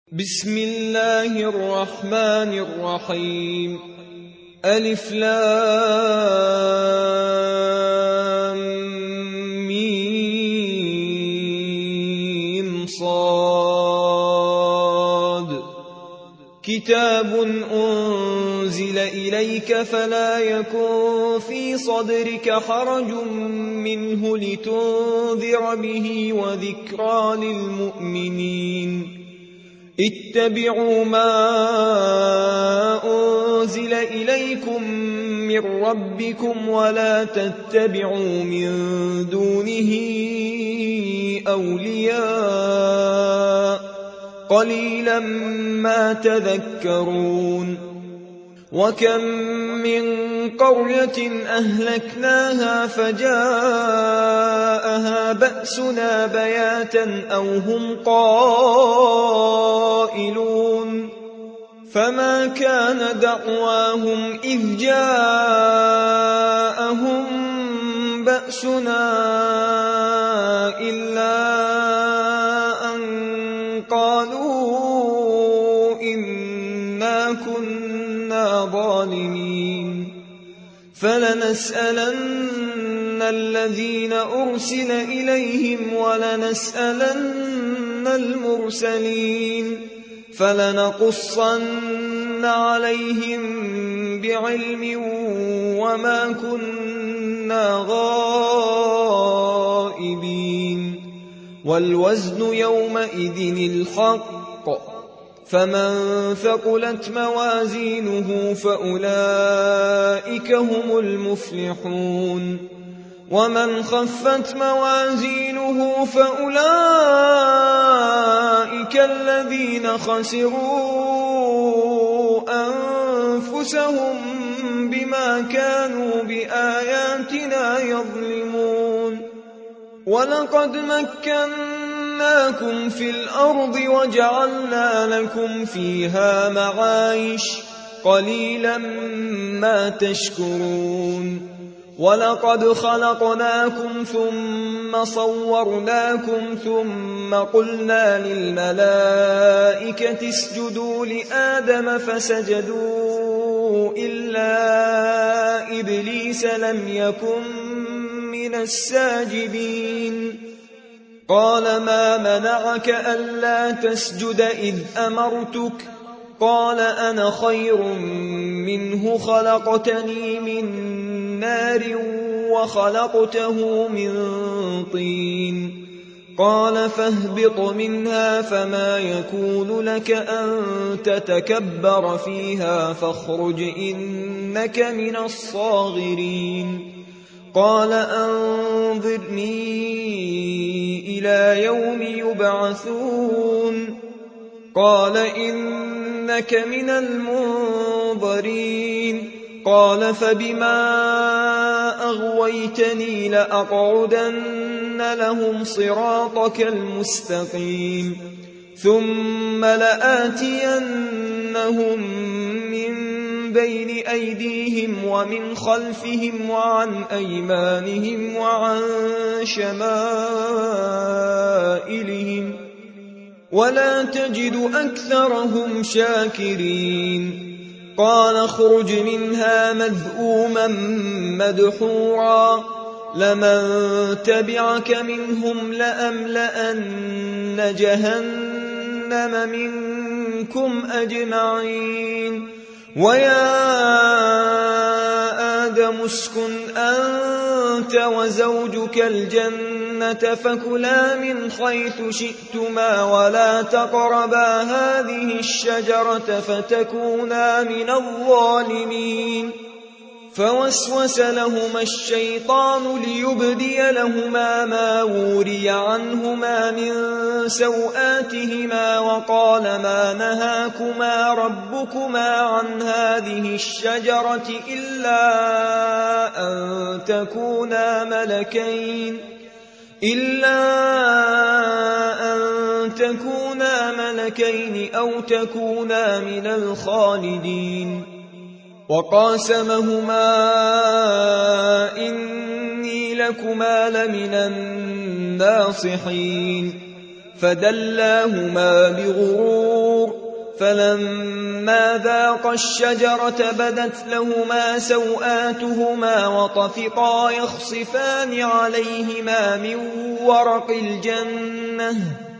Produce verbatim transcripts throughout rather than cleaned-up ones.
بسم الله الرحمن الرحيم ألف لام ميم صاد كتاب أنزل إليك فلا يكن في صدرك حرج منه لتنذر به وذكرى للمؤمنين اتبعوا ما أنزل إليكم من ربكم ولا تتبعوا من دونه أولياء قليلا ما تذكرون وكم من قرية أهلكناها فجاءها بأسنا بياتا أو هم قائلون فما كان دعواهم إذ جاءهم بأسنا إلا أن قالوا إنا كنا ظالمين فلنسألن الذين أرسل إليهم ولنسألن المرسلين فلنقصن عليهم بعلم وما كنا غائبين والوزن يومئذ الحق فمن ثقلت موازينه فأولئك هم المفلحون ومن خفت موازينه فأولئك الذين خسروا أنفسهم بما كانوا بآياتنا يظلمون ولقد مكناكم في الأرض وجعلنا لكم فيها معايش قليلا ما تشكرون ولقد خلقناكم ثم صورناكم ثم قلنا للملائكة اسجدوا لآدم فسجدوا إلا إبليس لم يكن من الساجدين قال ما منعك ألا تسجد إذ أمرتك قال أنا خير منه خلقتني من نار وخلقته من طين قال فاهبط منها فما يكون لك أن تتكبر فيها فاخرج إنك من الصاغرين قال أنظرني إلى يوم يبعثون قال إنك من المنظرين قال فبما أغويتني لأقعدن لهم صراطك المستقيم ثم لآتينهم من بين أيديهم ومن خلفهم وعن أيمانهم وعن شمائلهم ولا تجد أكثرهم شاكرين قال اخرج منها مذءوما مدحورا لمن تبعك منهم لأملأن جهنم منكم أجمعين ويا آدم اسكن أنت وزوجك الجنة فكلا من حيث شئتما ولا تقربا هذه الشجرة فتكونا من الظالمين فوسوس لهما الشيطان ليبدي لهما ما وري عنهما من سوآتهما وقال ما نهاكما ربكما عن هذه الشجرة إلا أن تكونا ملكين إلا أن تكونا ملكين أو تكونا من الخالدين وقاسمهما إني لكما لمن الناصحين فدلاهما بغرور فلما ذاقا الشجرة بدت لهما سوآتهما وطفقا يخصفان عليهما من ورق الجنة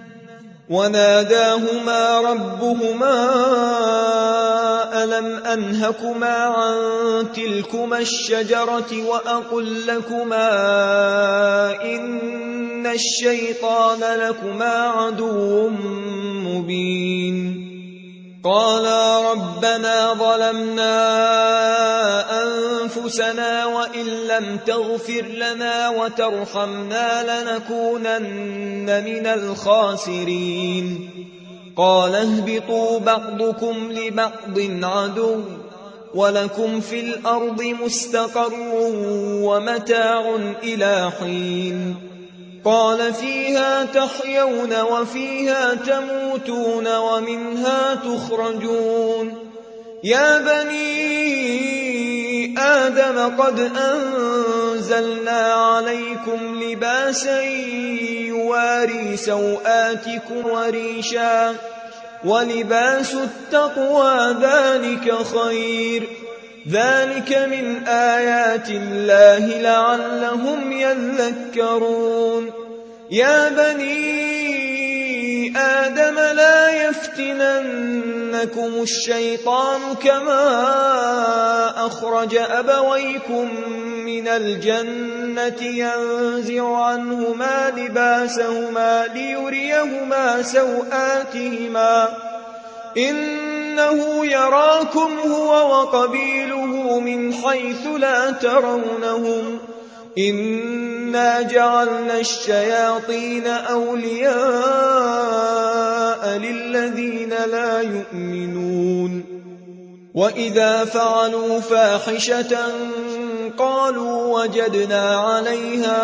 وناداهما ربهما ألم أنهكما عن تلكما الشجرة وأقل لكما إن الشيطان لكما عدو مبين قالا ربنا ظلمنا أنفسنا وإن لم تغفر لنا وترحمنا لنكونن من الخاسرين قال اهبطوا بعضكم لبعض عدو ولكم في الأرض مستقر ومتاع إلى حين قال فيها تحيون وفيها تموتون ومنها تخرجون يا بني آدم قد أنزلنا عليكم لباسا يواري سوآتكم وريشا ولباس التقوى ذلك خير ذلك من آيات الله لعلهم يذكرون يا بني آدم لا يفتننكم الشيطان كما أخرج أبويكم من الجنة ينزع عنهما لباسهما ليريهما سوآتهما إنه يراكم هو وقبيله من حيث لا ترونهم إنا جعلنا الشياطين أولياء للذين لا يؤمنون وإذا فعلوا فاحشة قالوا وجدنا عليها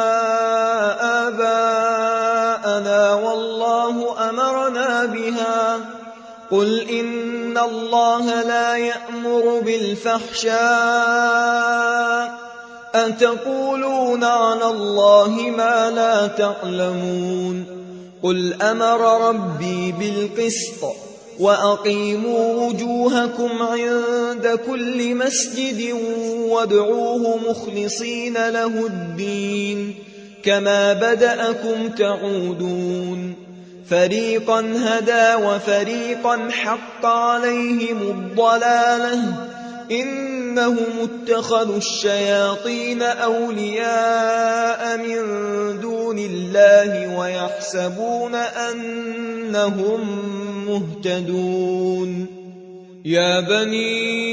آباءنا والله أمرنا بها قل إن الله لا يأمر بالفحشاء أتقولون على الله ما لا تعلمون قل أمر ربي بالقسط وأقيموا وجوهكم عند كل مسجد وادعوه مخلصين له الدين كما بدأكم تعودون فريقا هدى وفريقا حق عليهم الضلالة إنهم اتخذوا الشياطين أولياء من دون الله ويحسبون أنهم مهتدون يا بني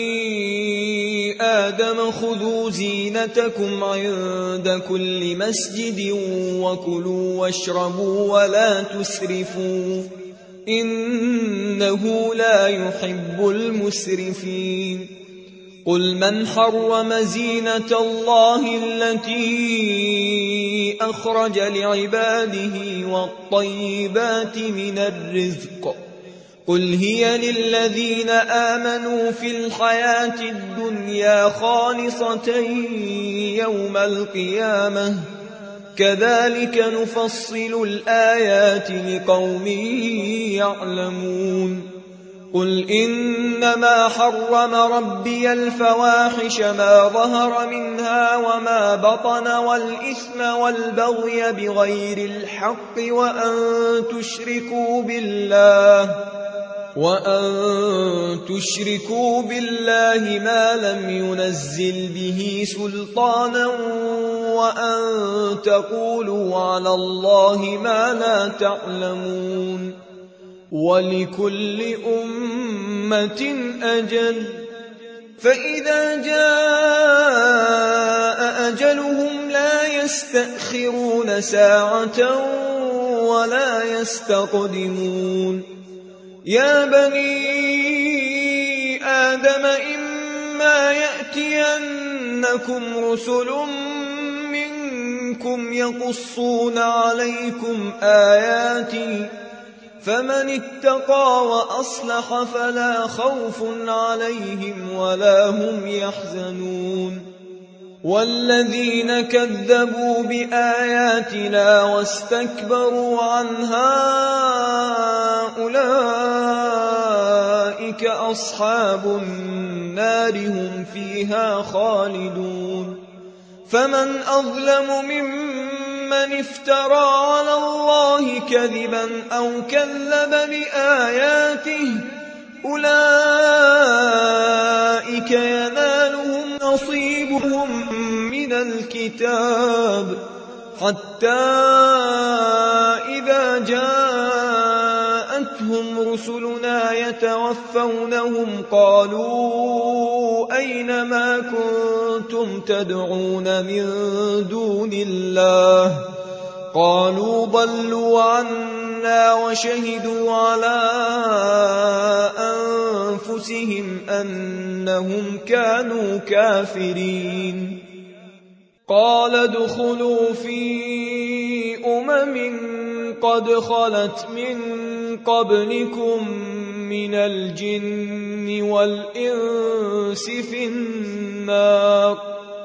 آدم خذوا زينتكم عند كل مسجد وكلوا واشربوا ولا تسرفوا إنه لا يحب المسرفين قل من حرم زينة الله التي أخرج لعباده والطيبات من الرزق قل هي للذين آمنوا في الحياة الدنيا خالصة يوم القيامة كذلك نفصل الآيات لقوم يعلمون قل إنما حرم ربي الفواحش ما ظهر منها وما بطن والإثم والبغي بغير الحق وأن تشركوا بالله وأن تشركوا بالله ما لم ينزل به سلطانا وأن تقولوا على الله ما لا تعلمون ولكل أمة أجل فإذا جاء أجلهم لا يستأخرون ساعة ولا يستقدمون يا بني آدم إما يأتينكم رسل منكم يقصون عليكم آياتي فمن اتقى وأصلح فلا خوف عليهم ولا هم يحزنون والذين كذبوا بآياتنا واستكبروا عنها أولئك أولئك أصحاب النار هم فيها خالدون فمن أظلم ممن افترى على الله كذبا أو كذب بآياته أولئك ينالهم نصيبهم من الكتاب حتى إذا جاءتهم رسلنا يتوفونهم قالوا أين ما كنتم تدعون من دون الله قالوا ضلوا عنا وشهدوا على أنفسهم أنهم كانوا كافرين قال ادخلوا في أمم قد خلت من قبلكم من الجن والإنس في النار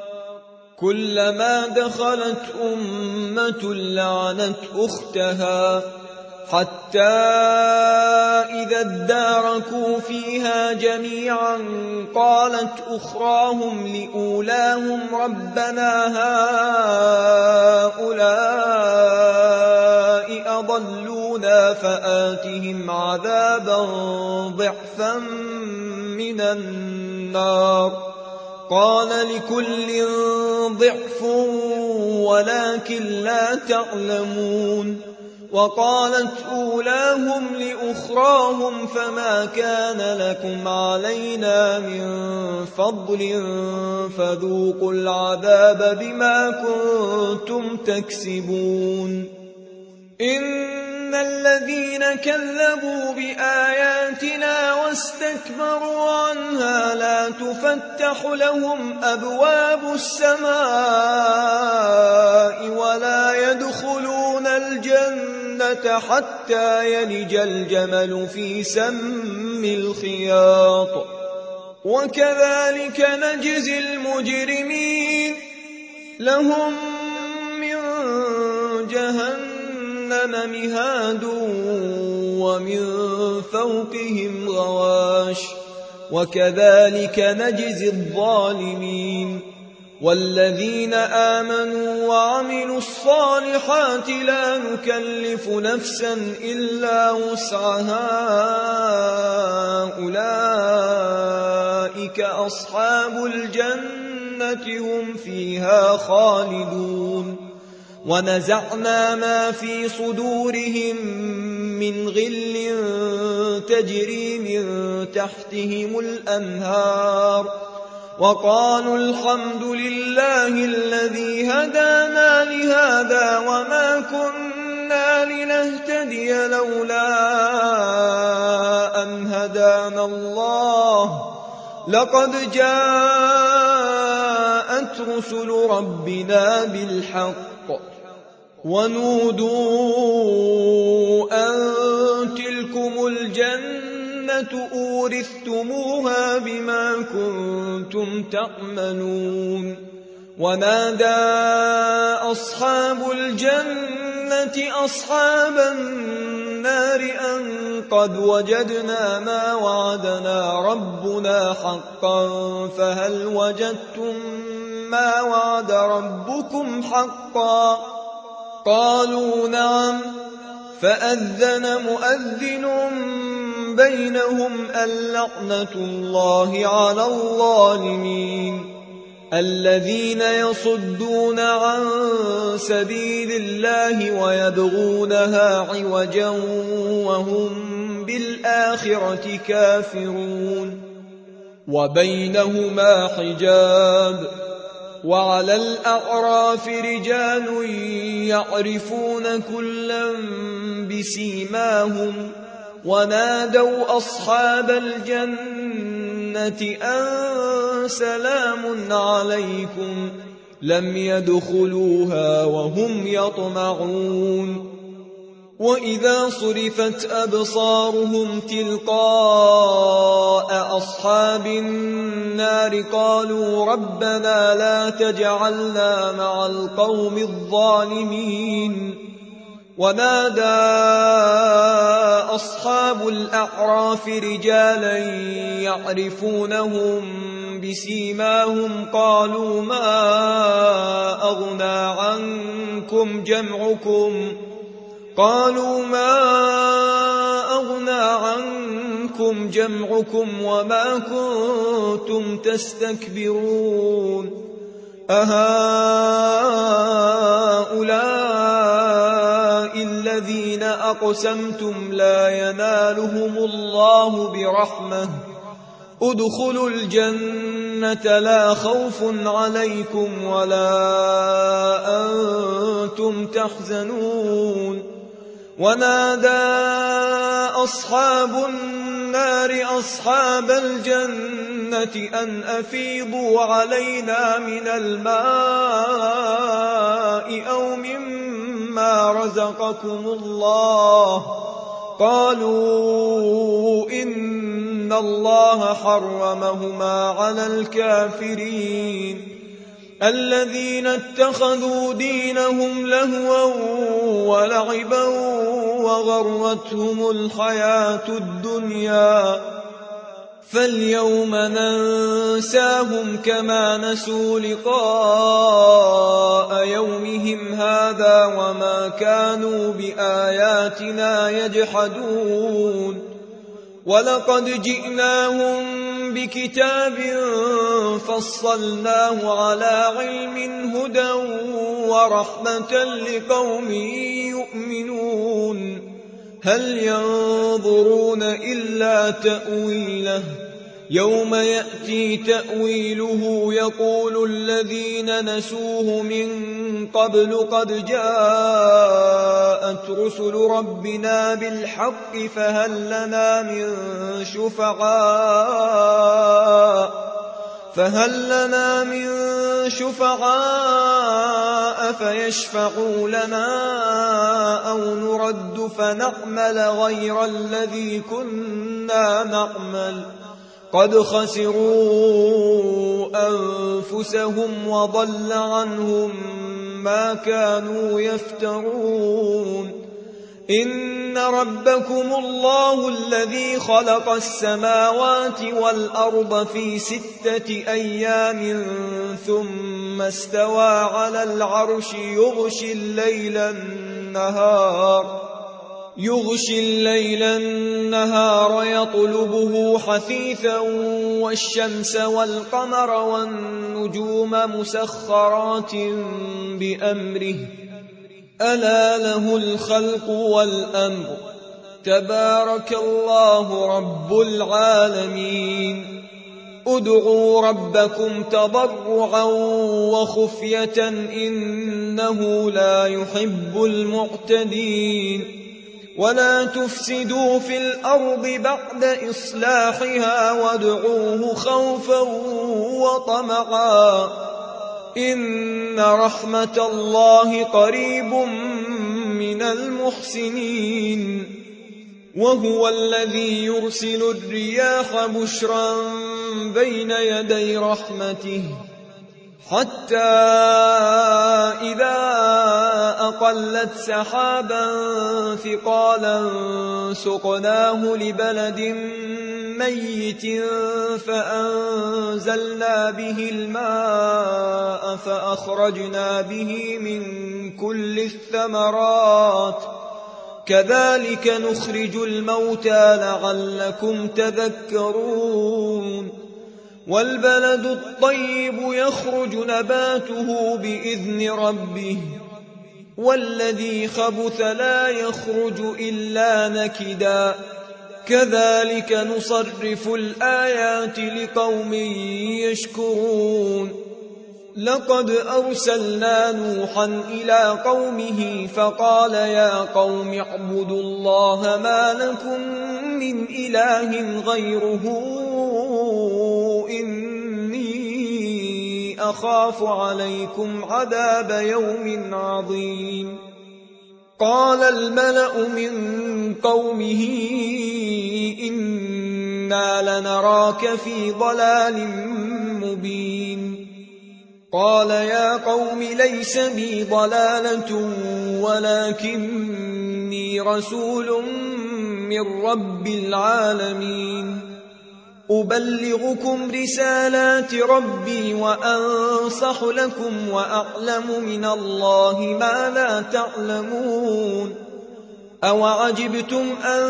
كلما دخلت أمة لعنت أختها حتى إذا اداركوا فيها جميعا قالت أخراهم لأولاهم ربنا هؤلاء أضلونا فآتهم عذابا ضعفا من النار قال لكل ضعف ولكن لا تعلمون وقالت أولاهم لأخراهم فما كان لكم علينا من فضل فذوقوا العذاب بما كنتم تكسبون إن الذين كذبوا بآياتنا واستكبروا عنها لا تفتح لهم أبواب السماء ولا يدخلون الجنة حتى يلج الجمل في سم الخياط وكذلك نجزي المجرمين لهم من جهنم مهاد ومن فوقهم غواش وكذلك نجزي الظالمين والذين آمنوا وعملوا الصالحات لا نكلف نفسا إلا وسعها أولئك أصحاب الجنة هم فيها خالدون ونزعنا ما في صدورهم من غل تجري من تحتهم الأنهار وقالوا الحمد لله الذي هدانا لهذا وما كنا لنهتدي لولا أن هدانا الله لقد جاءت رسل ربنا بالحق ونودوا أن تلكم الجنة أورثتموها بما كنتم تعملون ونادى أصحاب الجنة أصحاب النار أن قد وجدنا ما وعدنا ربنا حقا فهل وجدتم ما وعد ربكم حقا قالوا نعم فأذن مؤذن بينهم اللعنة الله على الظالمين الذين يصدون عن سبيل الله ويبغونها عوجا وهم بالآخرة كافرون وبينهما حجاب وعلى الأعراف رجال يعرفون كلا بسيماهم ونادوا أصحاب الجنة أن سلام عليكم لم يدخلوها وهم يطمعون وإذا صرفت أبصارهم تلقاء أصحاب النار قالوا ربنا لا تجعلنا مع القوم الظالمين ونادى أصحاب الأعراف رجالا يعرفونهم بسيماهم قالوا ما أغنى عنكم جمعكم قالوا ما أغنى عنكم جمعكم وما كنتم تستكبرون أهؤلاء الذين أقسمتم لا ينالهم الله برحمة ادخلوا الجنة لا خوف عليكم ولا أنتم تحزنون ونادى أصحاب النار أصحاب الجنة أن أفيضوا علينا من الماء أو مما رزقكم الله قالوا إن الله حرمهما على الكافرين الذين اتخذوا دينهم لهوا ولعبا وغرتهم الحياة الدنيا فاليوم ننساهم كما نسوا لقاء يومهم هذا وما كانوا بآياتنا يجحدون ولقد جئناهم بكتاب فصلناه على علم هدى ورحمة لقوم يؤمنون هل ينظرون إلا تأويله يوم يأتي تأويله يقول الذين نسوه من قبل قد جاءت رسل ربنا بالحق فهل لنا من شفعاء فهل لنا من شفعاء فيشفعوا لنا أو نرد فنعمل غير الذي كنا نعمل قد خسروا أنفسهم وضل عنهم ما كانوا يفترون إن ربكم الله الذي خلق السماوات والأرض في ستة أيام ثم استوى على العرش يغشي الليل النهار يغشي الليل النهار يطلبه حثيثا والشمس والقمر والنجوم مسخرات بأمره ألا له الخلق والأمر تبارك الله رب العالمين ادعوا ربكم تضرعا وخفية إنه لا يحب المعتدين ولا تفسدوا في الأرض بعد إصلاحها وادعوه خوفا وطمعا إن رحمة الله قريب من المحسنين وهو الذي يرسل الرياح بشرا بين يدي رحمته حتى إذا أقلت سحابا ثقالا سقناه لبلد ميت فأنزلنا به الماء فأخرجنا به من كل الثمرات كذلك نخرج الموتى لعلكم تذكرون والبلد الطيب يخرج نباته بإذن ربه والذي خبث لا يخرج إلا نكدا كذلك نصرف الآيات لقوم يشكرون لقد أرسلنا نوحا إلى قومه فقال يا قوم اعبدوا الله ما لكم من إله غيره إني أخاف عليكم عذاب يوم عظيم قال الملأ من قومه إنا لنراك في ضلال مبين قال يا قوم ليس بي ضلالة ولكن إني رسول من رب العالمين أبلغكم رسالات ربي وأنصح لكم وأعلم من الله ما لا تعلمون أوعجبتم أن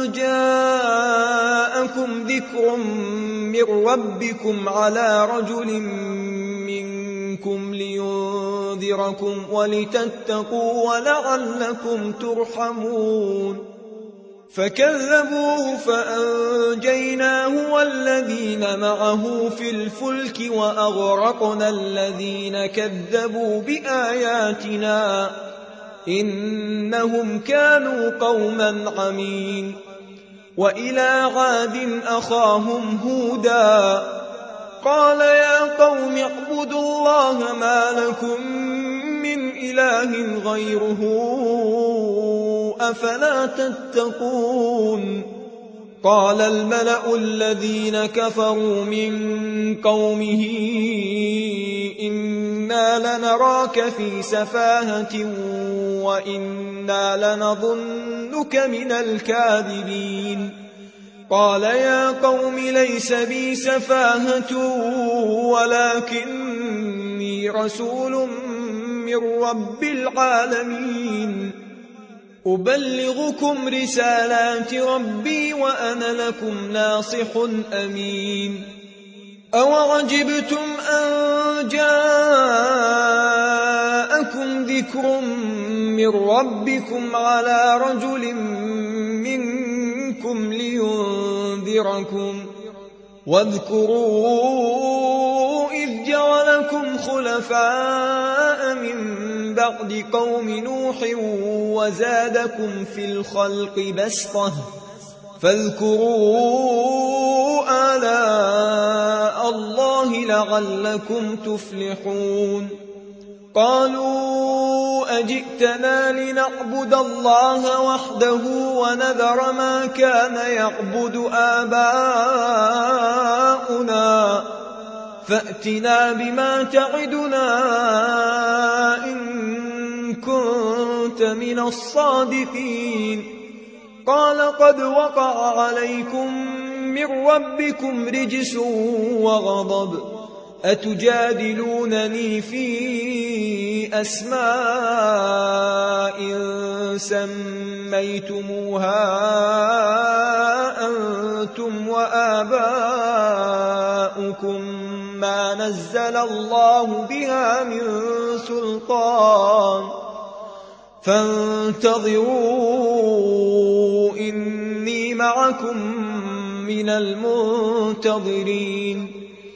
جاءكم ذكر من ربكم على رجل منكم لينذركم ولتتقوا ولعلكم ترحمون فكذبوه فأنجيناه والذين معه في الفلك وأغرقنا الذين كذبوا بآياتنا إنهم كانوا قوما عمين وإلى عاد أخاهم هودا قال يا قوم اعبدوا الله ما لكم من إله غيره أفلا تتقون قال الملأ الذين كفروا من قومه إنا لنراك في سفاهة وإنا لنظنك من الكاذبين قال يا قوم ليس بي سفاهة ولكني رسول من رب العالمين أبلغكم رسالات ربي وأنا لكم ناصح أمين أوعجبتم أن جاءكم ذكر من ربكم على رجل منكم لينذركم واذكروا إذ جعلكم خلفاء من بعد قوم نوح وزادكم في الخلق بسطة فاذكروا آلاء الله لعلكم تفلحون قالوا أجئتنا لنعبد الله وحده ونذر ما كان يعبد آباؤنا فأتنا بما تعدنا إن كنت من الصادقين قال قد وقع عليكم من ربكم رجس وغضب أتجادلونني في أسماء سميتموها أنتم وآباؤكم ما نزل الله بها من سلطان فانتظروا إني معكم من المنتظرين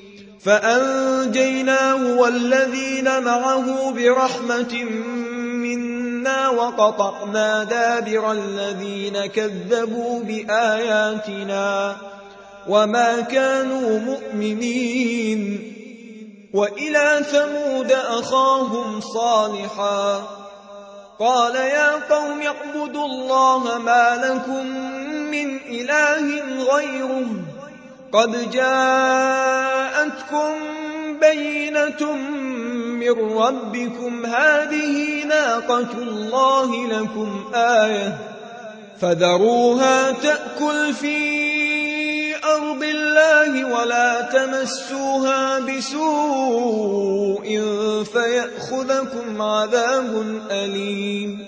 فأنجيناه والذين معه برحمة منا وقطعنا دابر الذين كذبوا بآياتنا وما كانوا مؤمنين وإلى ثمود أخاهم صالحا قال يا قوم اعبدوا الله ما لكم من إله غيره قد جاءتكم بينة من ربكم هذه ناقة الله لكم آية فذروها تأكل في أرض الله ولا تمسوها بسوء فيأخذكم عذاب أليم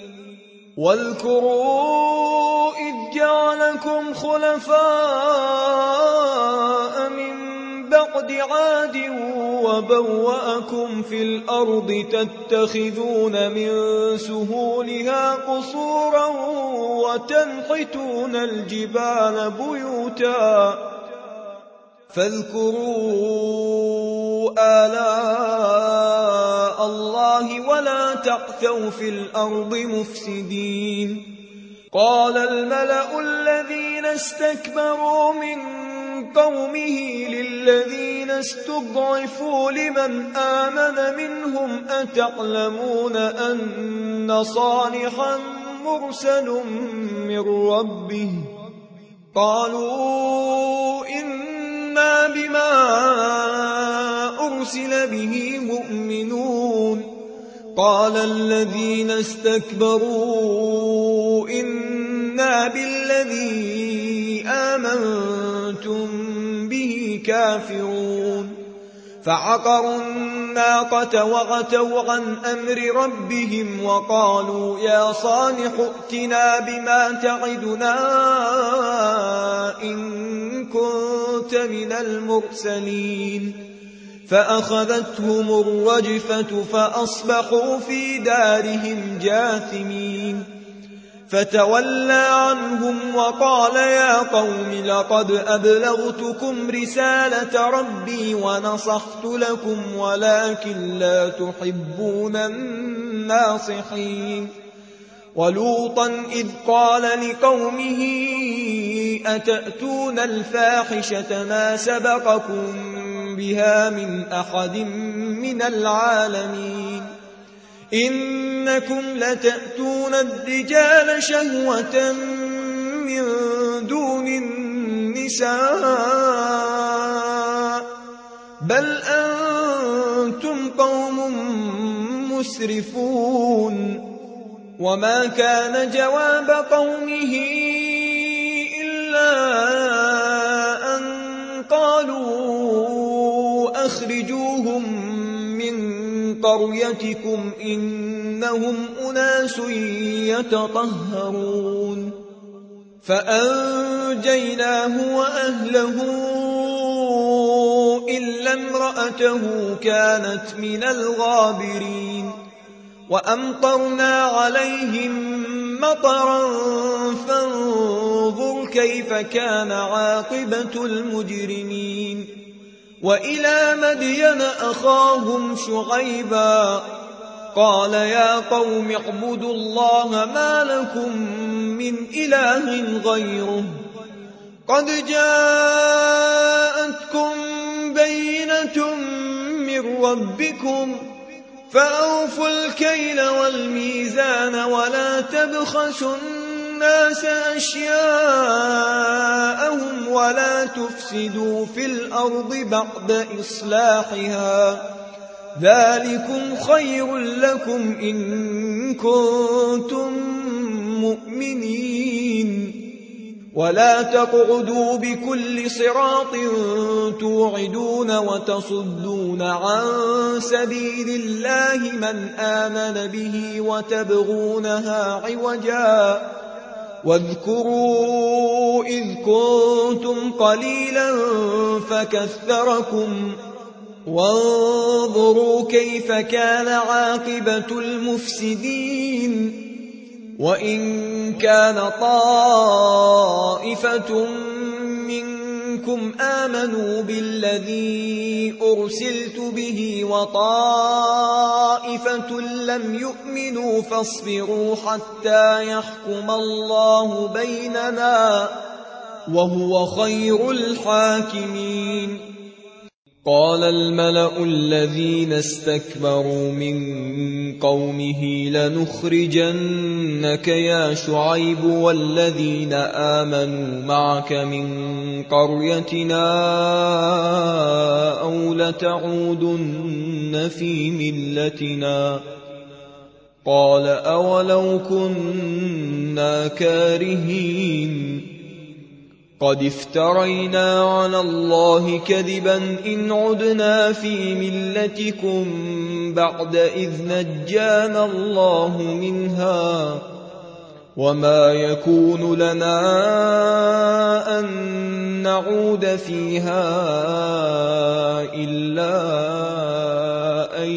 واذكروا إذ جعلكم خلفاء من بعد عاد وبوأكم في الأرض تتخذون من سهولها قصورا وتنحتون الجبال بيوتا فاذكروا آلاء الله ولا تعثوا في الأرض مفسدين قال الملأ الذين استكبروا من قومه للذين استضعفوا لمن آمن منهم أتعلمون أن صالحا مرسل من ربه قالوا إنا بما أرسل به مؤمنون قال الذين استكبروا إن كنا بالذي آمنتم به كافرون فعقروا الناقة وعتوا عن أمر ربهم وقالوا يا صالح ائتنا بما تعدنا إن كنت من المرسلين فأخذتهم الرجفة فأصبحوا في دارهم جاثمين فتولى عنهم وقال يا قوم لقد أبلغتكم رسالة ربي ونصحت لكم ولكن لا تحبون الناصحين ولوطا إذ قال لقومه أتأتون الفاحشة ما سبقكم بها من أحد من العالمين إنكم لتأتون الرجال شهوة من دون النساء بل أنتم قوم مسرفون وما كان جواب قومه إلا أن قالوا أخرجوهم قريتكم إنهم أناس يتطهرون فأنجيناه وأهله إلا امرأته كانت من الغابرين وأمطرنا عليهم مطرا فانظر كيف كان عاقبة المجرمين وإلى مدين أخاهم شعيبا قال يا قوم اعبدوا الله ما لكم من إله غيره قد جاءتكم بينة من ربكم فأوفوا الكيل والميزان ولا تبخسوا الناس أشياءهم ولا تفسدوا في الأرض بعد إصلاحها ذلكم خير لكم إن كنتم مؤمنين ولا تقعدوا بكل صراط توعدون وتصدون عن سبيل الله من آمن به وتبغونها عوجا واذكروا إذ كنتم قليلا فكثركم وانظروا كيف كان عاقبة المفسدين وإن كان طائفة منكم آمنوا بالذي أرسلت به وطائفة لم يؤمنوا فاصبروا حتى يحكم الله بيننا وهو خير الحاكمين قال الملأ الذين استكبروا من قومه لنخرجنك يا شعيب والذين آمنوا معك من قريتنا أو لتعودن في ملتنا قال أولو كنا كارهين قد افترينا على الله كذبا إن عدنا في ملتكم بعد إذ نجانا الله منها وما يكون لنا أن نعود فيها إلا أن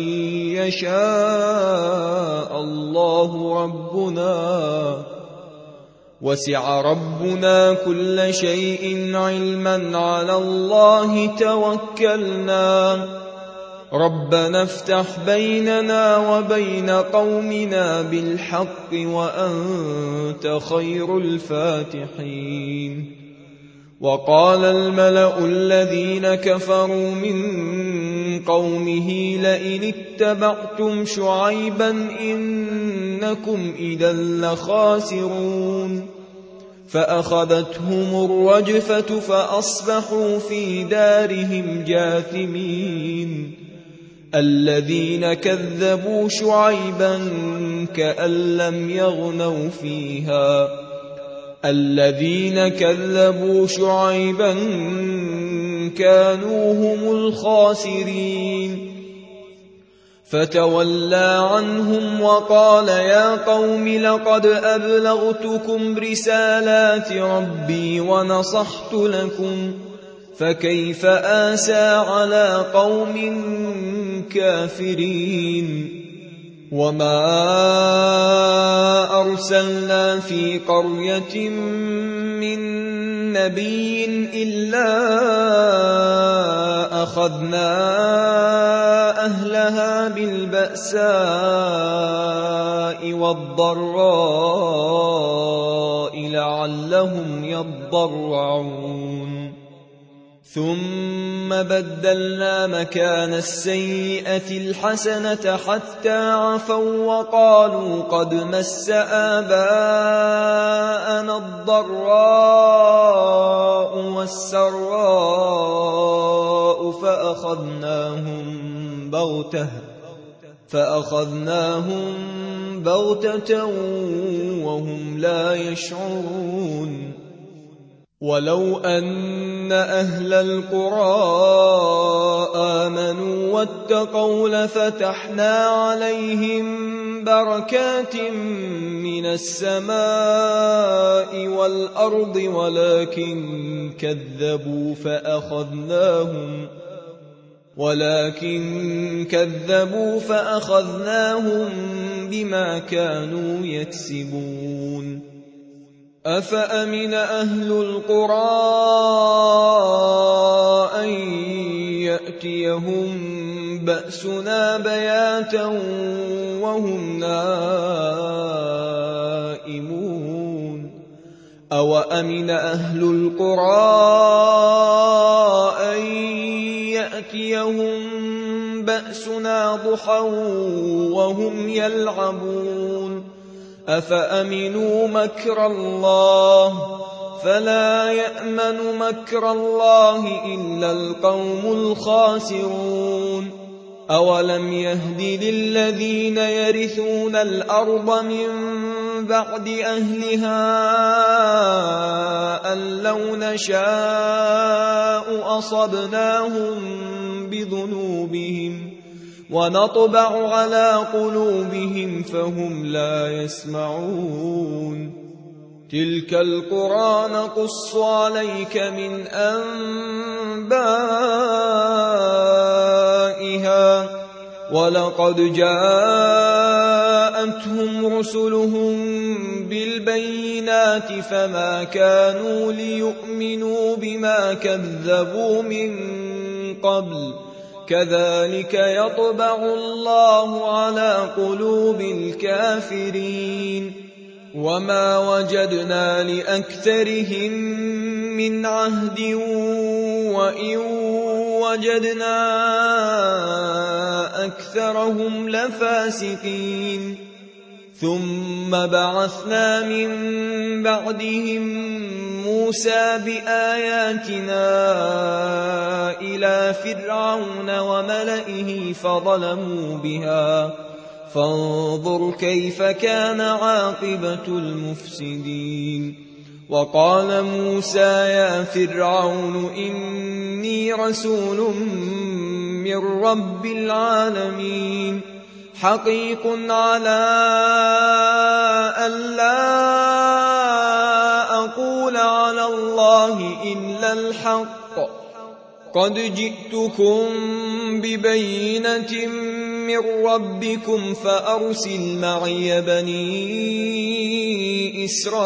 يشاء الله ربنا وسع ربنا كل شيء علما على الله توكلنا ربنا افتح بيننا وبين قومنا بالحق وأنت خير الفاتحين وقال الملأ الذين كفروا من قومه لئن اتبعتم شعيبا إنكم إذا لخاسرون فأخذتهم الرجفة فأصبحوا في دارهم جاثمين الذين كذبوا شعيبا كأن لم يغنوا فيها الذين كذبوا شعيبا كانوا هم الخاسرين فتولى عنهم وقال يا قوم لقد أبلغتكم رسالات ربي ونصحت لكم فكيف آسى على قوم كافرين وما أرسلنا في قرية من نبي إلا أخذنا أهلها بالبأساء والضراء لعلهم يضرعون ثم بدلنا مكان السيئة الحسنة حتى عفوا وقالوا قد مس آباءنا الضراء والسراء فأخذناهم بغتة فأخذناهم بغتة وهم لا يشعرون ولو أن أهل القرى آمنوا واتقوا لفتحنا عليهم بركات من السماء والأرض ولكن كذبوا فأخذناهم ولكن كذبوا فأخذناهم بما كانوا يكسبون أفأمن أهل القرى أن يأتيهم بأسنا بياتا وهم نائمون أوأمن أهل القرى أن يأتيهم بأسنا ضحى وهم يلعبون أفأمنوا مكر الله فلا يأمن مكر الله إلا القوم الخاسرون أولم يهد للذين يرثون الأرض من بعد أهلها أن لو نشاء أصبناهم بذنوبهم ونطبع على قلوبهم فهم لا يسمعون تلك القرى نقص عليك من أنبائها ولقد جاءتهم رسلهم بالبينات فما كانوا ليؤمنوا بما كذبوا من قبل كذلك يطبع الله على قلوب الكافرين وما وجدنا لأكثرهم من عهد وإن وجدنا أكثرهم لفاسقين ثم بعثنا من بعدهم موسى بآياتنا إلى فرعون وملئه فظلموا بها فانظر كيف كان عاقبة المفسدين وقال موسى يا فرعون إني رسول من رب العالمين حقيق على ألا أقول على الله إلا الحق قد جئتكم ببينة من ربكم فأرسل معي بني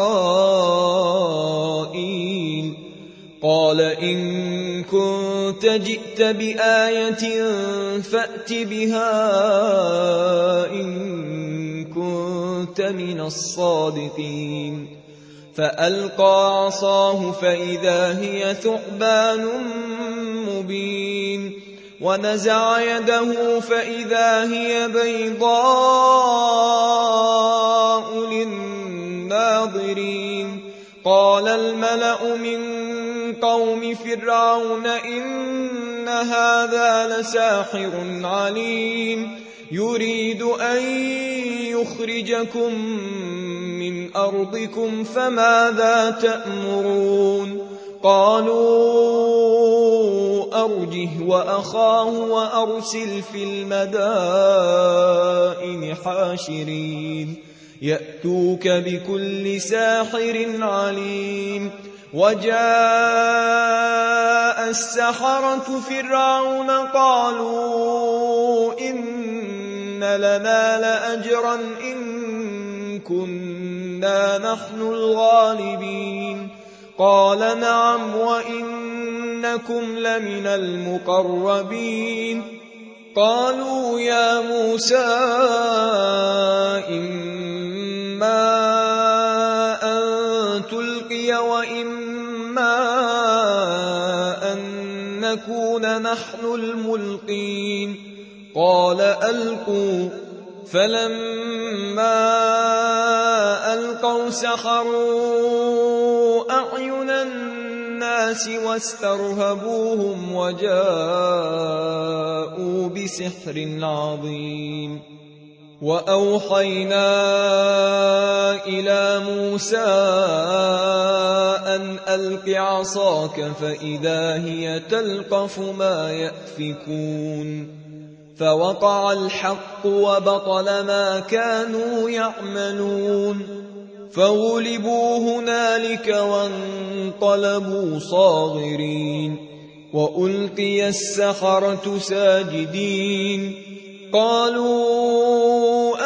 إسرائيل قال إن كنت جئت بآية فأت بها إن كنت من الصادقين فألقى عصاه فإذا هي ثعبان مبين ونزع يده فإذا هي بيضاء للناظرين قال الملأ من قوم فرعون إن هذا لساحر عليم يريد أن يخرجكم من أرضكم فماذا تأمرون قالوا أرجه وأخاه وأرسل في المدائن حاشرين يأتوك بكل ساحر عليم وجاء السحرة فرعون قالوا إن لنا لأجرا إن كنا نحن الغالبين قال نعم وإنكم لمن المقربين قالوا يا موسى إما أن تلقي وإما أن نكون نحن الملقين قال ألقوا فلما ألقوا سحروا أعين الناس واسترهبوهم وجاءوا بسحر عظيم وأوحينا إلى موسى أن ألق عصاك فإذا هي تلقف ما يأفكون فوقع الحق وبطل ما كانوا يعملون فغلبوا هنالك وانقلبوا صاغرين وألقي السحرة ساجدين قالوا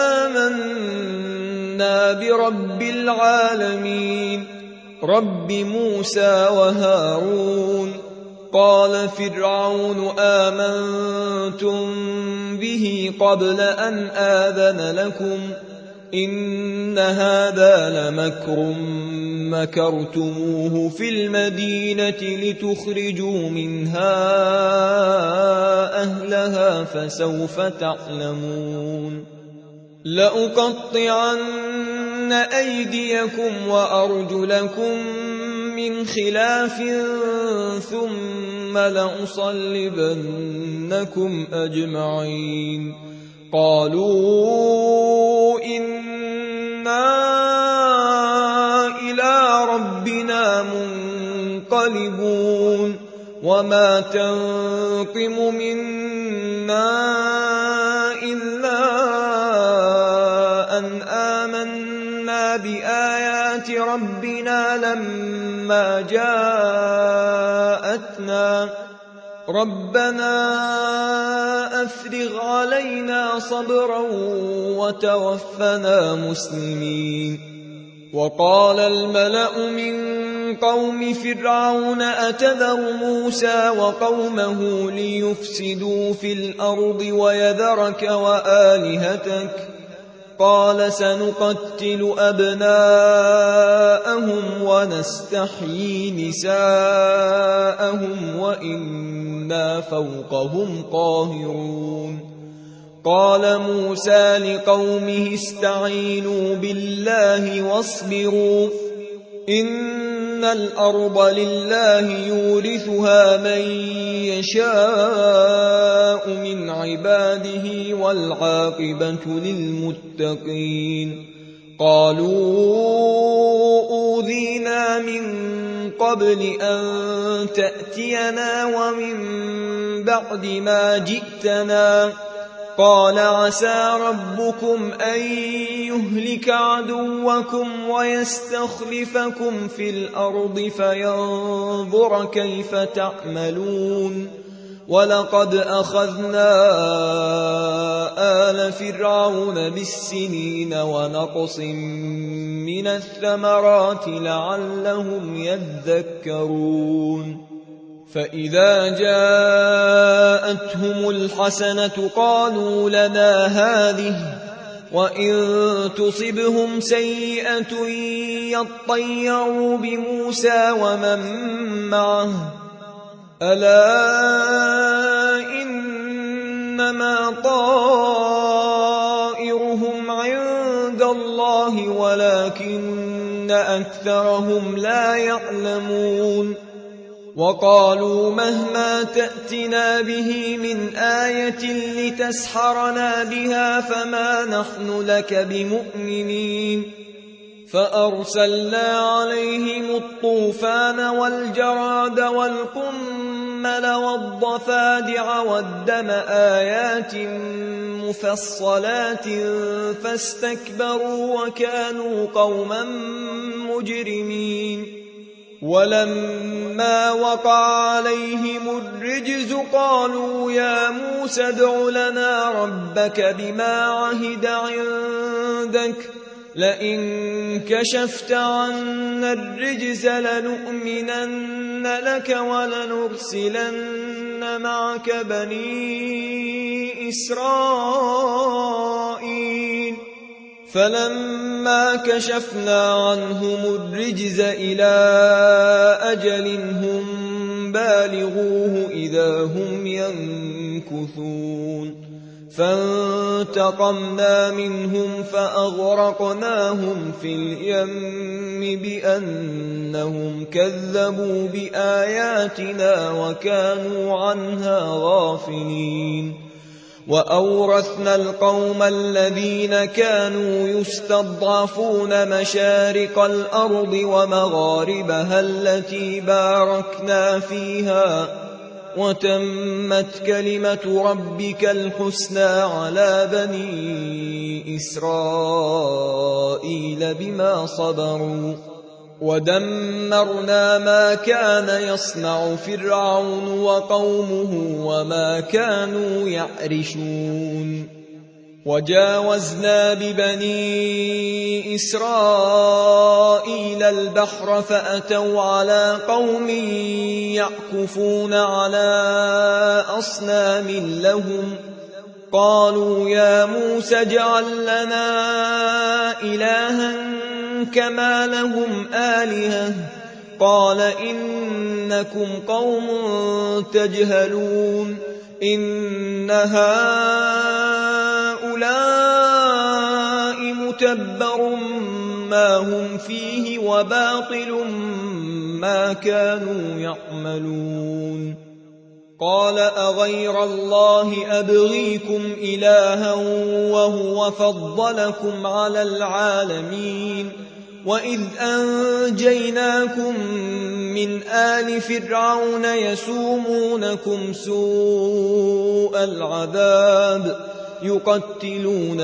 آمنا برب العالمين رب موسى وهارون قال فرعون آمنتم به قبل أن آذن لكم إن هذا لمكر مكرتموه في المدينة لتخرجوا منها أهلها فسوف تعلمون لأقطعن أيديكم وأرجلكم من خلاف ثم لأصلبنكم أجمعين قالوا إنا إلى ربنا منقلبون وما تنقم منا إلا أن آمنا بآيات ربنا لما جاءتنا ربنا أفرغ علينا صبرا وتوفنا مسلمين وقال الملأ من قوم فرعون أتذر موسى وقومه ليفسدوا في الأرض ويذرك وآلهتك قال سنقتل أبناءهم ونستحيي نساءهم وإنا فوقهم قاهرون قال موسى لقومه استعينوا بالله واصبروا إن الأرض لله يورثها من يشاء من عباده والعاقبة للمتقين قالوا أوذينا من قبل أن تأتينا ومن بعد ما جئتنا قال عسى ربكم أن يهلك عدوكم ويستخلفكم في الأرض فينظر كيف تعملون ولقد أخذنا آل فرعون بالسنين ونقص من الثمرات لعلهم يذكرون فإذا جاءتهم الحسنة قالوا لنا هذه وإن تصبهم سيئة يطيروا بموسى ومن معه ألا إنما طائرهم عند الله ولكن أكثرهم لا يعلمون وقالوا مهما تأتنا به من آية لتسحرنا بها فما نحن لك بمؤمنين فأرسلنا عليهم الطوفان والجراد والقمل والضفادع والدم آيات مفصلات فاستكبروا وكانوا قوما مجرمين ولما وقع عليهم الرجز قالوا يا موسى ادع لنا ربك بما عهد عندك لئن كشفت عنا الرجز لنؤمنن لك ولنرسلن معك بني إسرائيل فلما كشفنا عنهم الرجز إلى أجل هم بالغوه إذا هم ينكثون فانتقمنا منهم فأغرقناهم في اليم بأنهم كذبوا بآياتنا وكانوا عنها غافلين وأورثنا القوم الذين كانوا يستضعفون مشارق الأرض ومغاربها التي باركنا فيها وتمت كلمة ربك الحسنى على بني إسرائيل بما صبروا ودمرنا ما كان يصنع فرعون وقومه وما كانوا يعرشون وجاوزنا ببني إسرائيل البحر فأتوا على قوم يعكفون على أصنام لهم قالوا يا موسى اجعل لنا إلها كما لهم آلهة قال إنكم قوم تجهلون إن هؤلاء متبر ما هم فيه وباطل ما كانوا يعملون قال أغير الله أبغيكم إلها وهو فضلكم على العالمين وإذ أنجيناكم من آل فرعون يسومونكم سوء العذاب يقتلون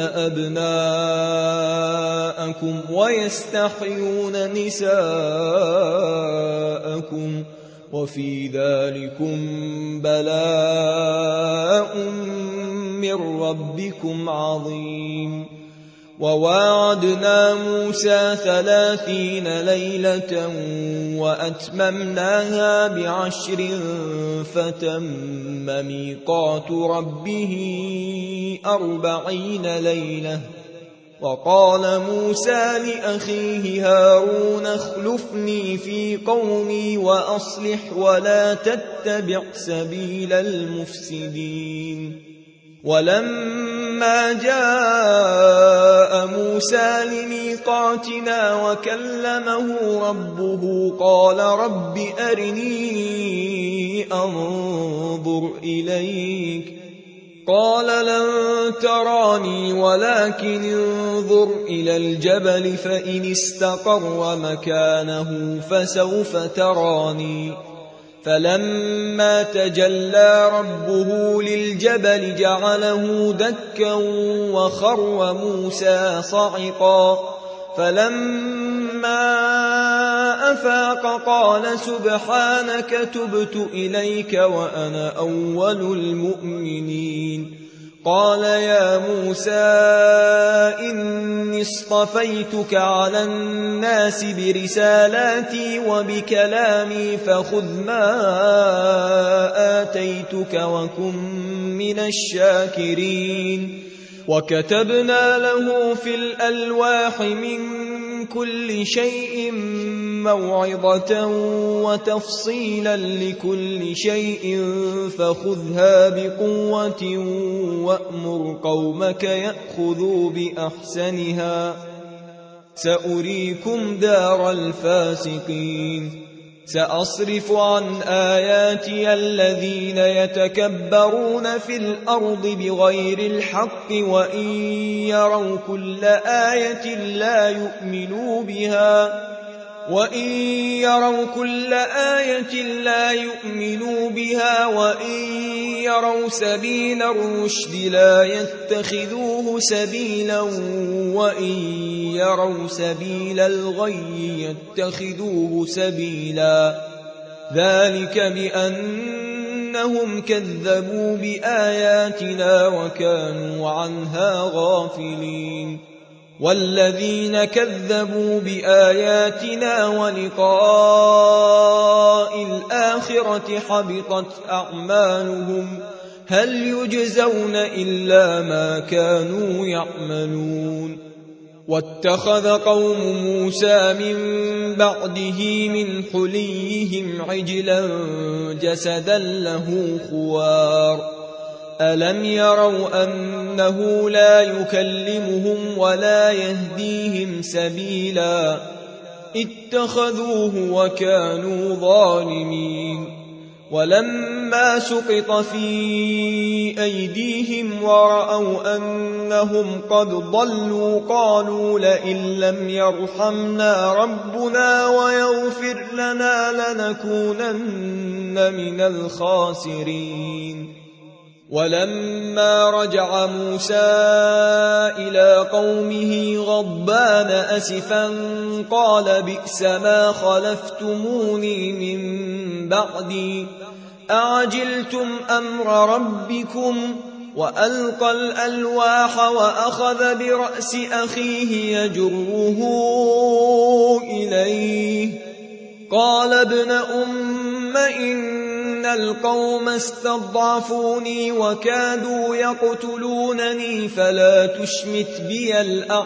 أبناءكم ويستحيون نساءكم وفي ذلكم بلاء من ربكم عظيم وواعدنا موسى ثلاثين ليلة وأتممناها بعشر فتم ميقات ربه أربعين ليلة وقال موسى لأخيه هارون اخلفني في قومي وأصلح ولا تتبع سبيل المفسدين ولما جاء موسى لميقاتنا وكلمه ربه قال رب أرني أنظر إليك قال لن تراني ولكن انظر إلى الجبل فإن استقر مكانه فسوف تراني فلما تجلى ربه للجبل جعله دكا وخر موسى صعقا فلما أفاق قال سبحانك تبت إليك وأنا أول المؤمنين قال يا موسى إني اصطفيتك على الناس برسالاتي وبكلامي فخذ ما آتيتك وكن من الشاكرين وكتبنا له في الألواح من كل شيء موعظة وتفصيلا لكل شيء فخذها بقوة وأمر قومك يأخذوا بأحسنها سأريكم دار الفاسقين سأصرف عن آياتي الذين يتكبرون في الأرض بغير الحق وإن يروا كل آية لا يؤمنوا بها وإن يروا كل آية لا يؤمنوا بها وإن يروا سبيل الرشد لا يتخذوه سبيلا وإن يروا سبيل الغي يتخذوه سبيلا ذلك بأنهم كذبوا بآياتنا وكانوا عنها غافلين والذين كذبوا بآياتنا ولقاء الآخرة حبطت أعمالهم هل يجزون إلا ما كانوا يعملون واتخذ قوم موسى من بعده من حليهم عجلا جسدا له خوار ألم يروا أنه لا يكلمهم ولا يهديهم سبيلا اتخذوه وكانوا ظالمين ولما سقط في أيديهم ورأوا أنهم قد ضلوا قالوا لئن لم يرحمنا ربنا ويغفر لنا لنكونن من الخاسرين ولما رجع موسى إلى قومه غضبان أسفا قال بئس ما خلفتموني من بعدي أعجلتم أمر ربكم وألقى الألواح وأخذ برأس أخيه يجره إليه قال ابن أم إن القوم استضعفوني وكادوا يقتلونني فلا تشمت بي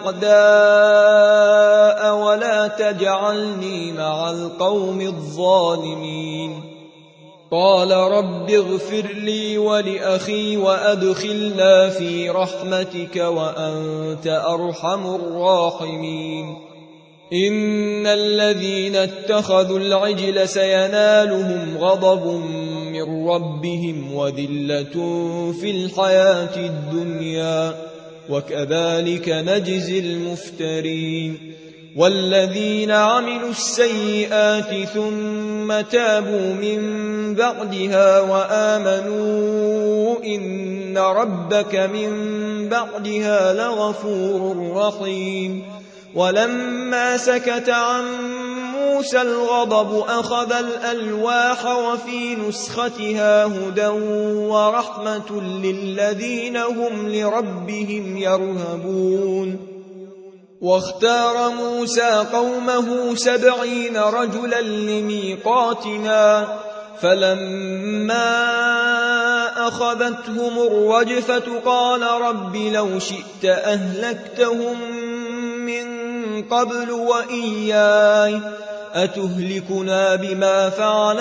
الأعداء ولا تجعلني مع القوم الظالمين قال رب اغفر لي ولأخي وأدخلنا في رحمتك وأنت أرحم الراحمين إن الذين اتخذوا العجل سينالهم غضب من ربهم وذلة في الحياة الدنيا وكذلك نجزي المفترين والذين عملوا السيئات ثم تابوا من بعدها وآمنوا إن ربك من بعدها لغفور رحيم ولما سكت عن موسى الغضب أخذ الألواح وفي نسختها هدى ورحمة للذين هم لربهم يرهبون واختار موسى قومه سبعين رجلا لميقاتنا فلما أخذتهم الرجفة قال رب لو شئت أهلكتهم من قبل وإياي أتهلكنا بما فعل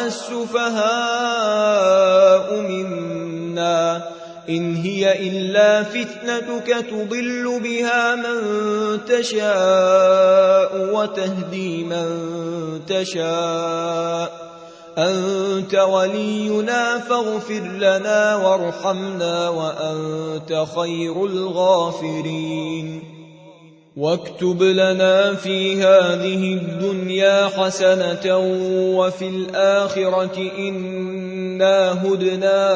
السفهاء منا إن هي إلا فتنتك تضل بها من تشاء وتهدي من تشاء أنت ولينا فاغفر لنا وارحمنا وأنت خير الغافرين واكتب لنا في هذه الدنيا حسنة وفي الآخرة إنا هدنا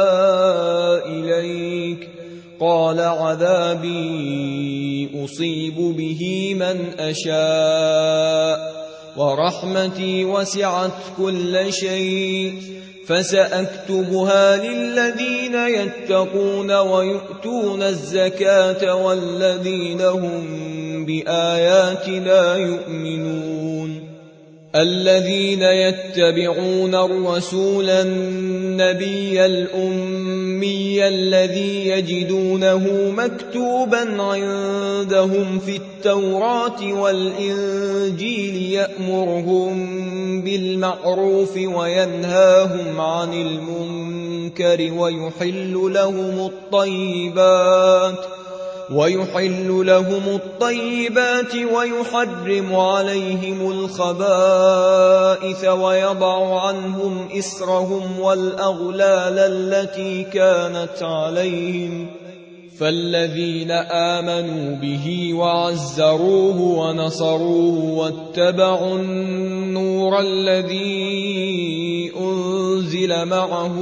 إليك قال عذابي أصيب به من أشاء ورحمتي وسعت كل شيء فسأكتبها للذين يتقون ويؤتون الزكاة والذين هم بآياتنا يؤمنون الذين يتبعون الرسول النبي الأمي الذي يجدونه مكتوبا عندهم في التوراة والإنجيل يأمرهم بالمعروف وينهاهم عن المنكر ويحل لهم الطيبات ويحل لهم الطيبات ويحرم عليهم الخبائث ويضع عنهم إسرهم والأغلال التي كانت عليهم فالذين آمنوا به وعزروه ونصروه واتبعوا النور الذي أنزل معه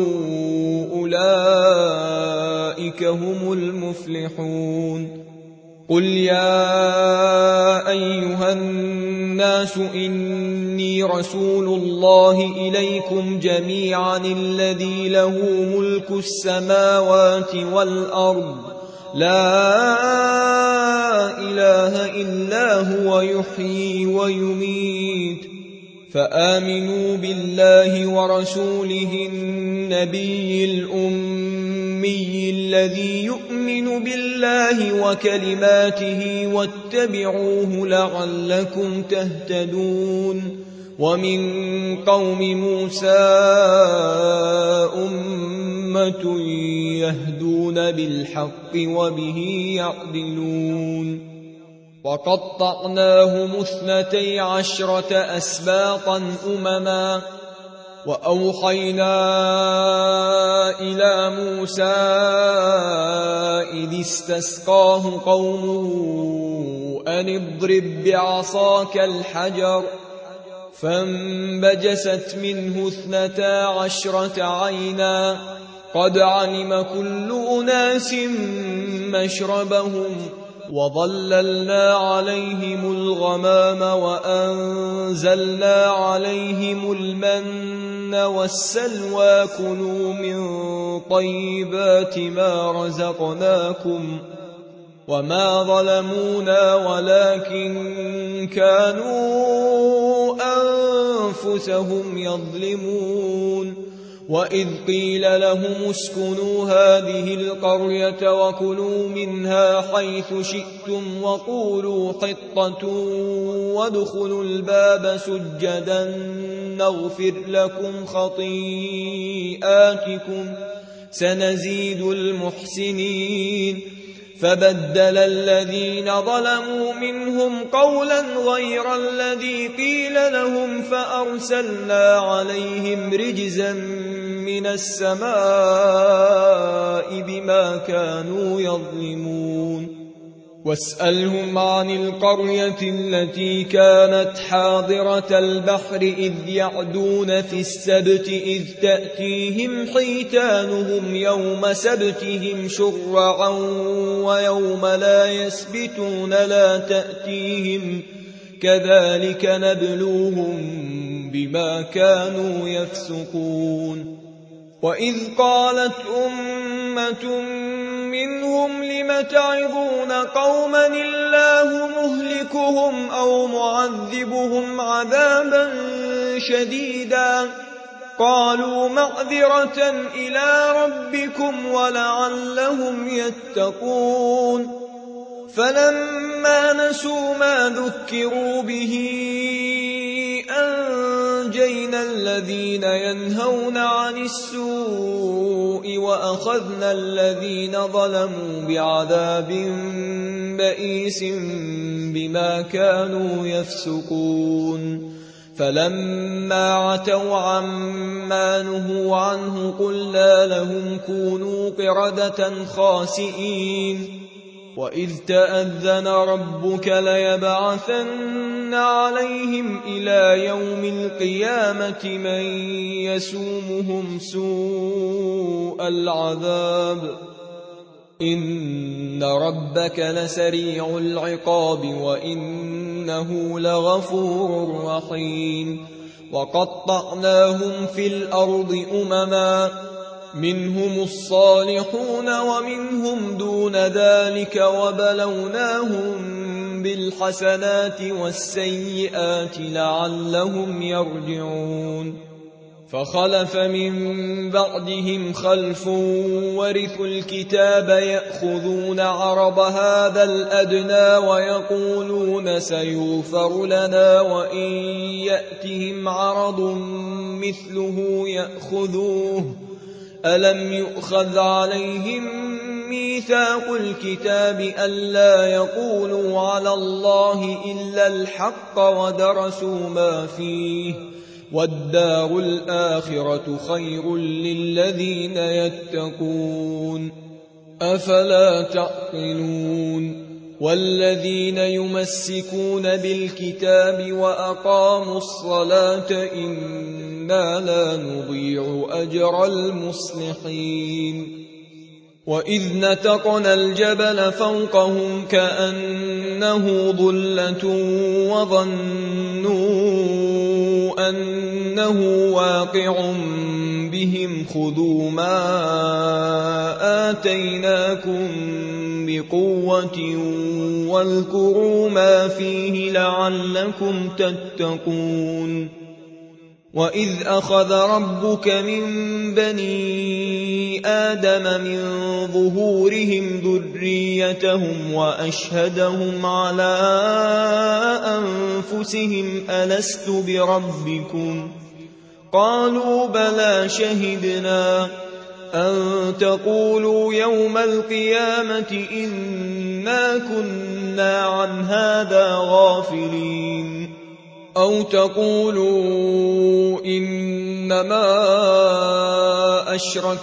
أولئك هم المفلحون قل يا أيها الناس إني رسول الله إليكم جميعا الذي له ملك السماوات والأرض لا إله إلا هو يحيي ويميت فآمنوا بالله ورسوله النبي الأمي الذي يؤمن بالله وكلماته واتبعوه لعلكم تهتدون ومن قوم موسى أمة يهدون بالحق وبه يعدلون وقطعناهم اثنتي عشرة أسباطا أمما وأوحينا إلى موسى إذ استسقاه قومه أن اضرب بعصاك الحجر فانبجست منه اثنتا عشرة عينا قد علم كل أناس مشربهم وظللنا عليهم الغمام وأنزلنا عليهم المن والسلوى كلوا من طيبات ما رزقناكم وما ظلمونا ولكن كانوا أنفسهم يظلمون وإذ قيل لهم اسكنوا هذه القرية وكلوا منها حيث شئتم وقولوا حطة وادخلوا الباب سجدا نغفر لكم خطيئاتكم سنزيد المحسنين فبدل الذين ظلموا منهم قولا غير الذي قيل لهم فأرسلنا عليهم رجزا من السماء بما كانوا يظلمون واسألهم عن القرية التي كانت حاضرة البحر إذ يعدون في السبت إذ تأتيهم حيتانهم يوم سبتهم شرعا ويوم لا يسبتون لا تأتيهم كذلك نبلوهم بما كانوا يفسقون وإذ قالت أمة منهم لم تعظون قوما الله مهلكهم أو معذبهم عذابا شديدا قالوا معذرة إلى ربكم ولعلهم يتقون فلما نسوا ما ذكروا به أنجينا الذين ينهون عن السوء وأخذنا الذين ظلموا بعذاب بئيس بما كانوا يفسقون فلما عتوا عما نهوا عنه قلنا لهم كونوا قردة خاسئين وإذ تأذن ربك ليبعثن عليهم إلى يوم القيامة من يسومهم سوء العذاب إن ربك لسريع العقاب وإنه لغفور رحيم وقطعناهم في الأرض أمما منهم الصالحون ومنهم دون ذلك وبلوناهم بالحسنات والسيئات لعلهم يرجعون فخلف من بعدهم خلف ورثوا الكتاب يأخذون عرض هذا الأدنى ويقولون سيغفر لنا وإن يأتهم عرض مثله يأخذوه ألم يؤخذ عليهم ميثاق الكتاب ألا يقولوا على الله إلا الحق ودرسوا ما فيه والدار الآخرة خير للذين يتقون أفلا تعقلون والذين يمسكون بالكتاب وأقاموا الصلاة إنا لا نضيع أجر المصلحين وإذ نتقنا الجبل فوقهم كأنه ظلة وظنوا أنه واقع بهم خذوا ما آتيناكم بقوة واذكروا ما فيه لعلكم تتقون وإذ أخذ ربك من بني آدم من ظهورهم ذريتهم وأشهدهم على أنفسهم ألست بربكم قالوا بلى شهدنا أن تقولوا يوم القيامة إنا كنا عن هذا غافلين أو تقولوا إنما أشرك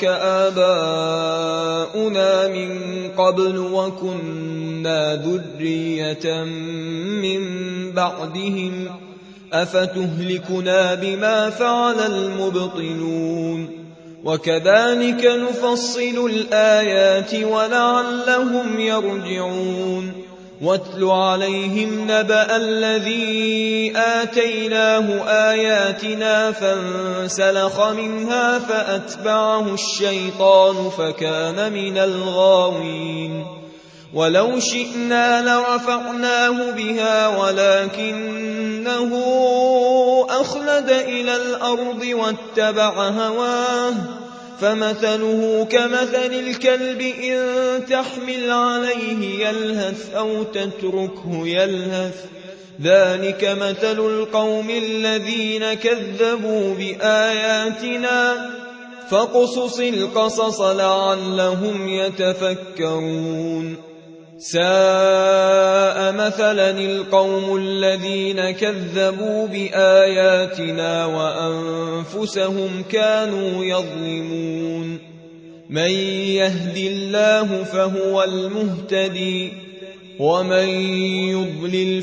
آباؤنا من قبل وكنا ذرية من بعدهم أفتهلكنا بما فعل المبطلون وكذلك نفصل الآيات ولعلهم يرجعون واتل عليهم نبأ الذي آتيناه آياتنا فانسلخ منها فأتبعه الشيطان فكان من الغاوين ولو شئنا لرفعناه بها ولكنه أخلد إلى الأرض واتبع هواه فمثله كمثل الكلب إن تحمل عليه يلهث أو تتركه يلهث ذلك مثل القوم الذين كذبوا بآياتنا فاقصص القصص لعلهم يتفكرون ساء مثلا القوم الذين كذبوا بآياتنا وأنفسهم كانوا يظلمون من يهد الله فهو المهتدي ومن يضلل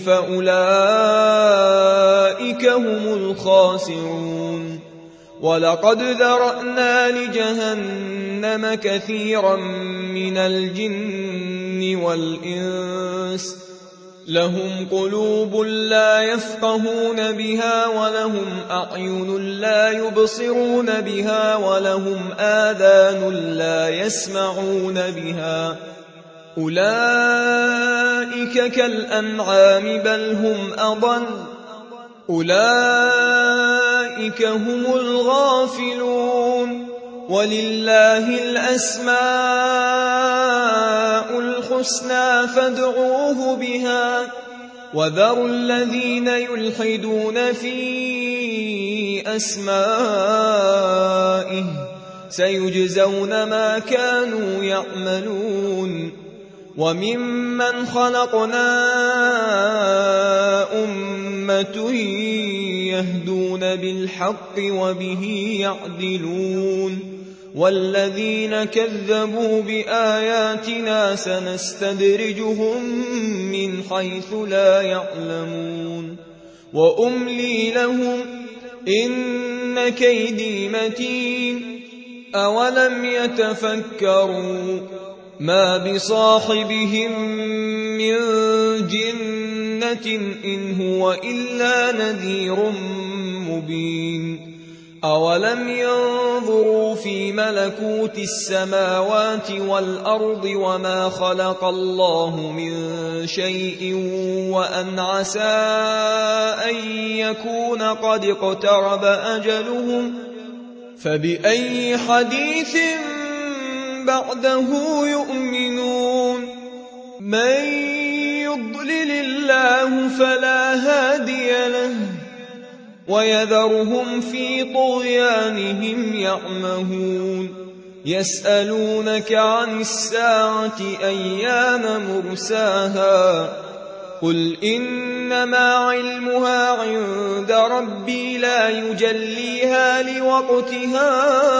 فأولئك هم الخاسرون ولقد ذرأنا لجهنم كثيرا من الجن والإنس لهم قلوب لا يفقهون بها ولهم أعين لا يبصرون بها ولهم آذان لا يسمعون بها أولئك كالأنعام بل هم أضل أولئك هم الغافلون ولله الأسماء الحسنى فادعوه بها وذروا الذين يلحدون في أسمائه سيجزون ما كانوا يعملون وممن خلقنا أمة يهدون بالحق وبه يعدلون والذين كذبوا بآياتنا سنستدرجهم من حيث لا يعلمون وأملي لهم إن كيدي متين أولم يتفكروا ما بصاحبهم من جنة إن هو إلا نذير مبين أولم ينظروا في ملكوت السماوات والأرض وما خلق الله من شيء وأن عسى أن يكون قد اقترب أجلهم فبأي حديث بعده يؤمنون من يضلل الله فلا هادي له ويذرهم في طغيانهم يعمهون يسألونك عن الساعة أيان مرساها قل إنما علمها عند ربي لا يجليها لوقتها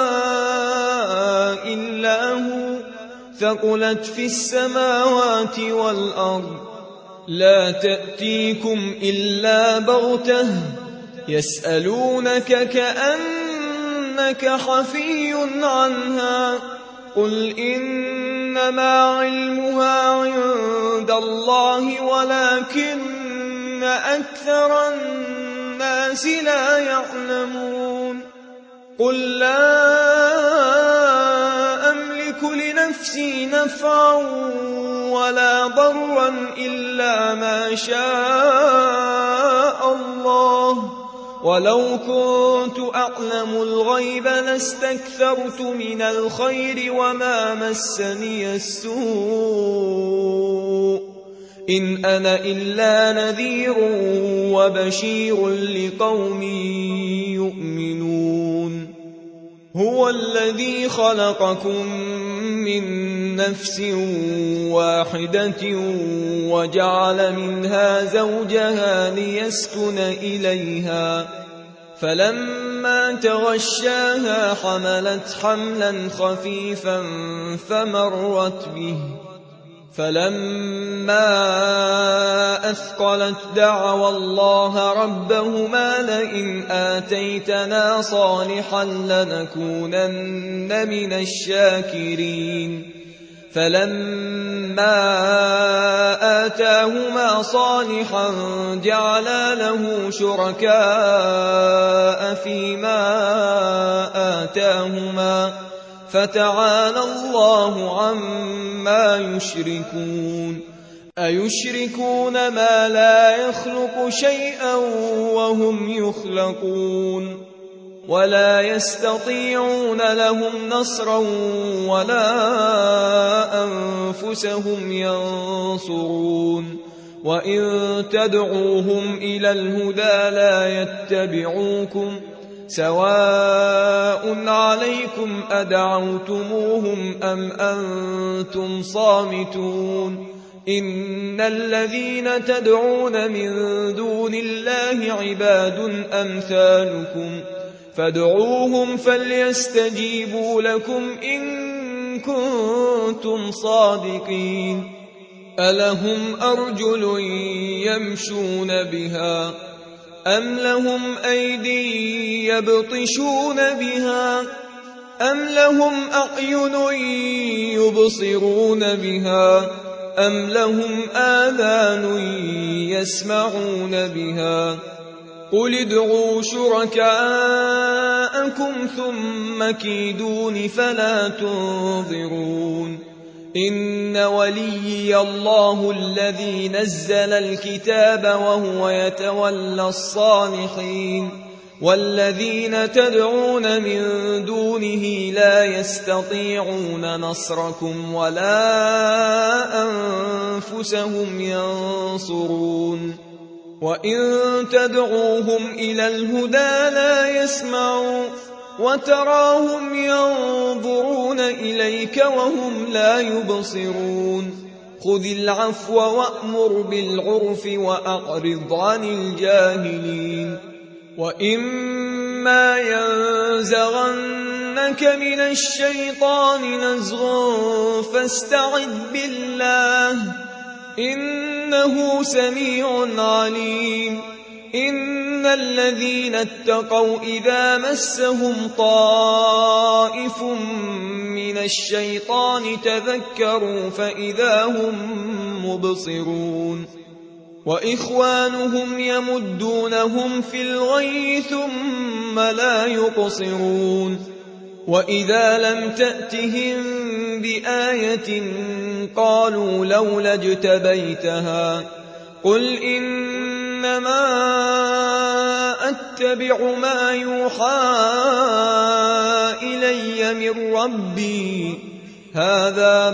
إلا هو ثقلت في السماوات والأرض لا تأتيكم إلا بغتة يسألونك كأنك حفي عنها قل إنما علمها عند الله ولكن أكثر الناس لا يعلمون قل لا أملك لنفسي نفعا ولا ضرا إلا ما شاء الله ولو كنت أعلم الغيب لاستكثرت من الخير وما مسني السوء إن أنا إلا نذير وبشير لقوم يؤمنون هو الذي خلقكم من نفس واحدة وجعل منها زوجها ليسكن إليها فلما تغشاها حملت حملا خفيفا فمرت به فلما أثقلت دعوا الله ربهما لئن آتيتنا صالحا لنكونن من الشاكرين فلما آتاهما صالحا جعلا له شركاء فيما آتاهما فتعالى الله عما يشركون أيشركون ما لا يخلق شيئا وهم يخلقون ولا يستطيعون لهم نصرا ولا أنفسهم ينصرون وإن تدعوهم إلى الهدى لا يتبعوكم سواء عليكم أدعوتموهم أم أنتم صامتون إن الذين تدعون من دون الله عباد أمثالكم فادعوهم فليستجيبوا لكم إن كنتم صادقين ألهم أرجل يمشون بها أم لهم أيدي يبطشون بها أم لهم أعين يبصرون بها أم لهم آذان يسمعون بها قل ادعوا شركاءكم ثم كيدون فلا تنظرون إن وليي الله الذي نزل الكتاب وهو يتولى الصالحين والذين تدعون من دونه لا يستطيعون نصركم ولا أنفسهم ينصرون وإن تدعوهم إلى الهدى لا يسمعون وتراهم ينظرون إليك وهم لا يبصرون خذ العفو وأمر بالعرف وأعرض عن الجاهلين وإما ينزغنك من الشيطان نزغ فاستعذ بالله إنه سميع عليم إن الذين اتقوا إذا مسهم طائف من الشيطان تذكروا فإذا هم مبصرون وإخوانهم يمدونهم في الغي ثم لا يقصرون وإذا لم تأتهم بآية قالوا لولا اجتبيتها قل إنما أتبع ما يوحى إلي من ربي هذا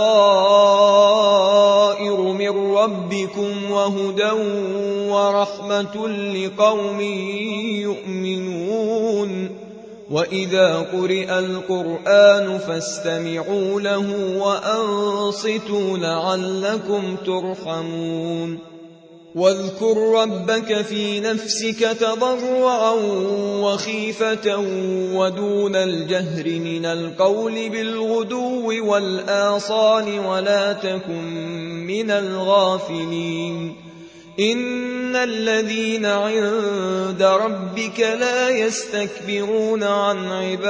بصائر من ربكم وهدى ورحمة لقوم يؤمنون وَإِذَا قُرِئَ الْقُرْآنُ فَاسْتَمِعُوا لَهُ وَأَنصِتُوا لَعَلَّكُمْ تُرْحَمُونَ وَاذْكُر رَّبَّكَ فِي نَفْسِكَ تَضَرُّعًا وَخِيفَةً وَدُونَ الْجَهْرِ مِنَ الْقَوْلِ بِالْغُدُوِّ وَالْآصَالِ وَلَا تَكُن مِّنَ الْغَافِلِينَ إِنَّ الَّذِينَ عِندَ رَبِّكَ لَا يَسْتَكْبِرُونَ عَنْ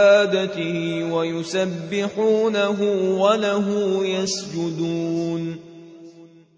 عِبَادَتِهِ وَيُسَبِّحُونَهُ وَلَهُ يَسْجُدُونَ